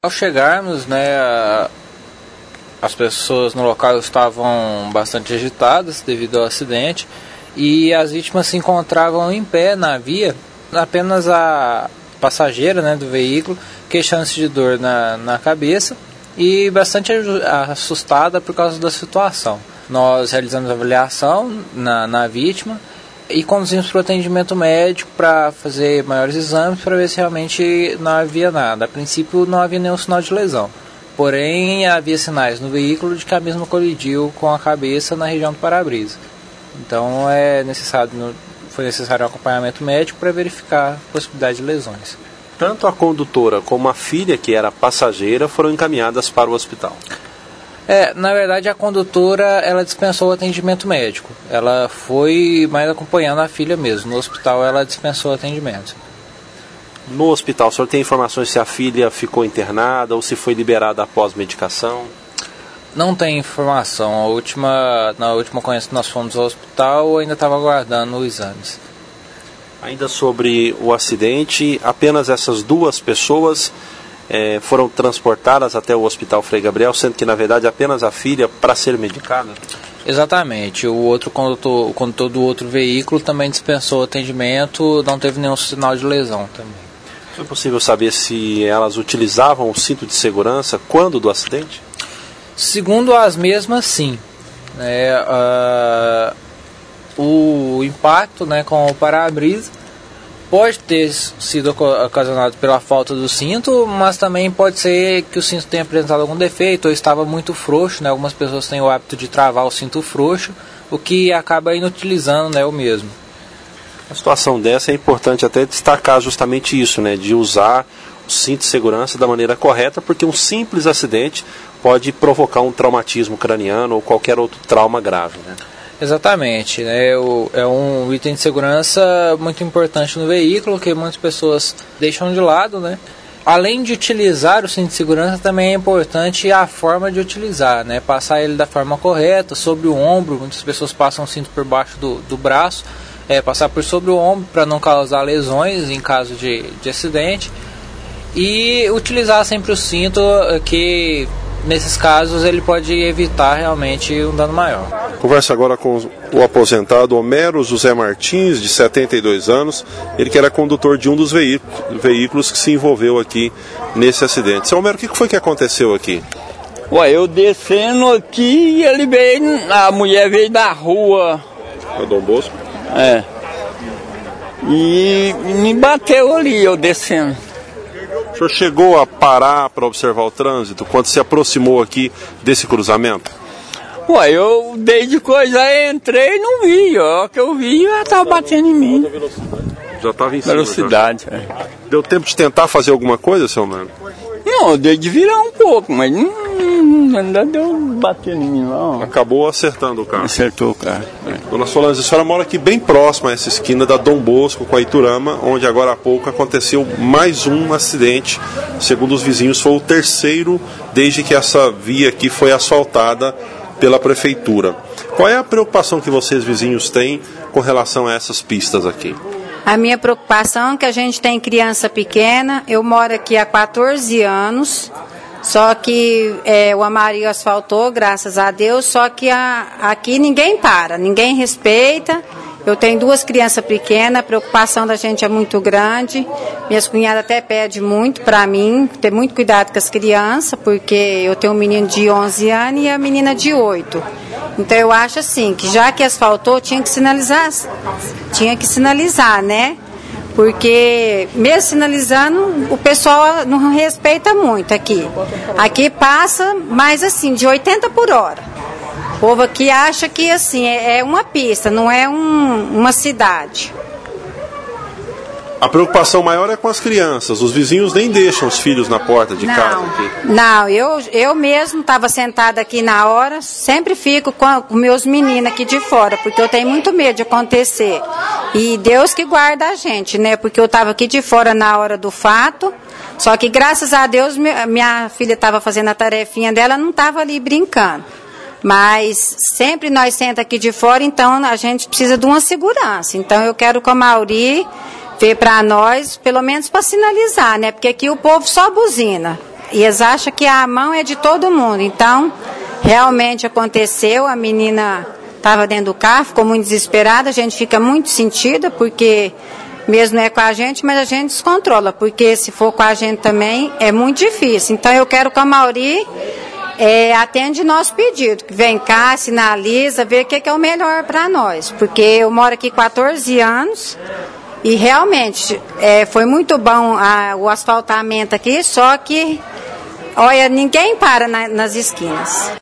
Ao chegarmos, as pessoas no local estavam bastante agitadas devido ao acidente e as vítimas se encontravam em pé na via, apenas a passageira do veículo queixando-se de dor na cabeça e bastante assustada por causa da situação. Nós realizamos a avaliação na vítima e conduzimos para o atendimento médico para fazer maiores exames para ver se realmente não havia nada. A princípio não havia nenhum sinal de lesão, porém havia sinais no veículo de que a mesma colidiu com a cabeça na região do para-brisa. Então foi necessário um acompanhamento médico para verificar a possibilidade de lesões. Tanto a condutora como a filha, que era passageira, foram encaminhadas para o hospital. Na verdade, a condutora ela dispensou o atendimento médico. Ela foi mais acompanhando a filha mesmo. No hospital, ela dispensou o atendimento. No hospital, o senhor tem informações se a filha ficou internada ou se foi liberada após medicação? Não tem informação. Na última ocorrência que nós fomos ao hospital, ainda estava aguardando os exames. Ainda sobre o acidente, apenas essas duas pessoas foram transportadas até o Hospital Frei Gabriel, sendo que, na verdade, apenas a filha para ser medicada? Exatamente. O condutor do outro veículo também dispensou o atendimento, não teve nenhum sinal de lesão também. Foi possível saber se elas utilizavam o cinto de segurança quando do acidente? Segundo as mesmas, sim. O impacto com o para-brisa pode ter sido ocasionado pela falta do cinto, mas também pode ser que o cinto tenha apresentado algum defeito ou estava muito frouxo. Algumas pessoas têm o hábito de travar o cinto frouxo, o que acaba inutilizando o mesmo. A situação dessa é importante até destacar justamente isso, de usar o cinto de segurança da maneira correta, porque um simples acidente pode provocar um traumatismo craniano ou qualquer outro trauma grave. Exatamente, é um item de segurança muito importante no veículo, que muitas pessoas deixam de lado, Além de utilizar o cinto de segurança, também é importante a forma de utilizar, Passar ele da forma correta, sobre o ombro. Muitas pessoas passam o cinto por baixo do braço, passar por sobre o ombro para não causar lesões em caso de acidente. E utilizar sempre o cinto, que nesses casos ele pode evitar realmente um dano maior. Converso agora com o aposentado Homero José Martins, de 72 anos, ele que era condutor de um dos veículos que se envolveu aqui nesse acidente. Seu Homero, o que foi que aconteceu aqui? Eu descendo aqui, a mulher veio da rua. A Dom Bosco? E me bateu ali, eu descendo. O senhor chegou a parar para observar o trânsito quando se aproximou aqui desse cruzamento? Eu desde coisa entrei e não vi. O que eu vi já estava batendo em mim. Já estava em cima. Velocidade. Deu tempo de tentar fazer alguma coisa, seu Mano? Não, eu dei de virar um pouco, mas não deu bater em mim, não. Acabou acertando o carro. Acertou o carro. Dona Solange, a senhora mora aqui bem próxima a essa esquina da Dom Bosco com a Iturama, onde agora há pouco aconteceu mais um acidente. Segundo os vizinhos, foi o terceiro desde que essa via aqui foi asfaltada pela prefeitura. Qual é a preocupação que vocês vizinhos têm com relação a essas pistas aqui? A minha preocupação é que a gente tem criança pequena. Eu moro aqui há 14 anos, só que o Amarillo asfaltou, graças a Deus, só que aqui ninguém para, ninguém respeita. Eu tenho 2 crianças pequenas, a preocupação da gente é muito grande. Minhas cunhadas até pedem muito para mim, ter muito cuidado com as crianças, porque eu tenho um menino de 11 anos e a menina de 8. Então eu acho assim, que já que asfaltou, tinha que sinalizar, Porque mesmo sinalizando, o pessoal não respeita muito aqui. Aqui passa mais assim, de 80 por hora. O povo aqui acha que assim, é uma pista, não é uma cidade. A preocupação maior é com as crianças. Os vizinhos nem deixam os filhos na porta de casa aqui. Não, eu mesmo estava sentada aqui na hora, sempre fico com meus meninos aqui de fora, porque eu tenho muito medo de acontecer. E Deus que guarda a gente, Porque eu estava aqui de fora na hora do fato, só que graças a Deus minha filha estava fazendo a tarefinha dela, não estava ali brincando. Mas sempre nós senta aqui de fora, então a gente precisa de uma segurança. Então eu quero que a Mauri ver para nós, pelo menos para sinalizar, Porque aqui o povo só buzina. E eles acham que a mão é de todo mundo. Então, realmente aconteceu, a menina estava dentro do carro, ficou muito desesperada, a gente fica muito sentida, porque mesmo não é com a gente, mas a gente descontrola, porque se for com a gente também é muito difícil. Então eu quero que a Mauri atende nosso pedido, que vem cá, sinaliza, vê o que é o melhor para nós, porque eu moro aqui 14 anos e realmente foi muito bom o asfaltamento aqui, só que, olha, ninguém para nas esquinas.